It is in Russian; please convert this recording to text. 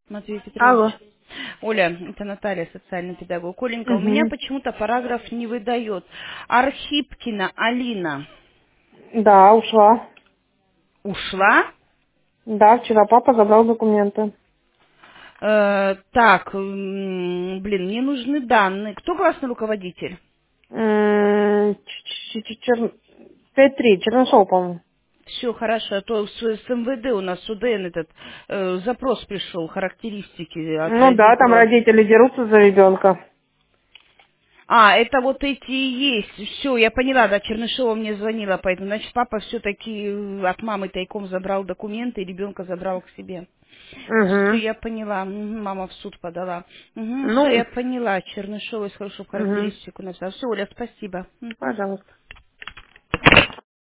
Матвей Петрович. Алло. Оля, это Наталья, социальный педагог. Оленька, у меня Угу. почему-то параграф не выдает. Архипкина Алина Да, ушла. ушла? Да, вчера папа забрал документы. Так, блин, мне нужны данные. Кто классный руководитель? 5-3, Чернышов, по-моему. Все хорошо, а то с МВД у нас УДН этот запрос пришел, характеристики от Ну да, там родителя. родители дерутся за ребенка. А, это вот эти и есть. Все, я поняла, да, Чернышова мне звонила, поэтому, значит, папа все-таки от мамы тайком забрал документы, и ребенка забрал к себе. Все, Угу. я поняла. Мама в суд подала. Все, Ну, я поняла. Чернышова, хорошо, в угу. характеристику написала. Все, Оля, спасибо. Пожалуйста.